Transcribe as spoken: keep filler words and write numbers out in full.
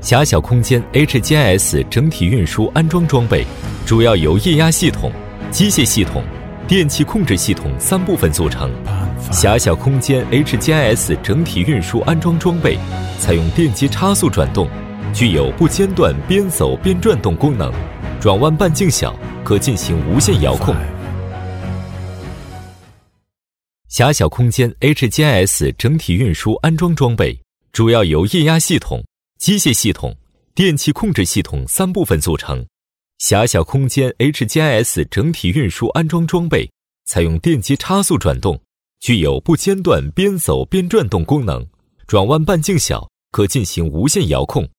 狭小空间 H G I S 整体运输安装装备主要由液压系统、机械系统、电气控制系统三部分组成。狭小空间 H G I S 整体运输安装装备采用电机差速转动，具有不间断边走边转动功能，转弯半径小，可进行无线遥控。狭小空间 H G I S 整体运输安装装备主要由液压系统、机械系统、电气控制系统三部分组成。狭小空间 H G I S 整体运输安装装备采用电机差速转动，具有不间断边走边转动功能，转弯半径小，可进行无线遥控。